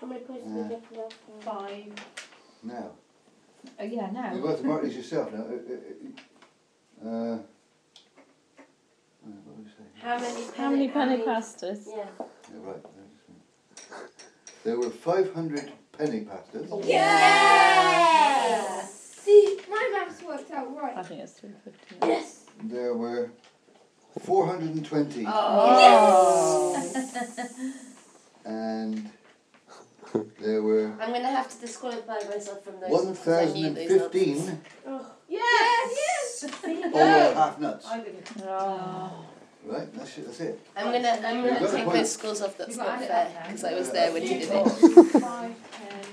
How many points did we get for that? 5. Now. Oh yeah, now. You've got to mark these yourself now. What would you say? How many penny pastas? Yeah. Yeah, right. There were 500 penny pastas. Yes! See, my maths worked out right. I think it's 350. Yes! There were 420. Oh. And there were I'm going to have to disqualify myself from those. because I knew those 1,015 Yes! all half nuts. I didn't. Oh. Right, that's it. I'm gonna You've got a take point. those scores off. That's You've got not to fair add it up now. because I was there when you did it. 5, 10.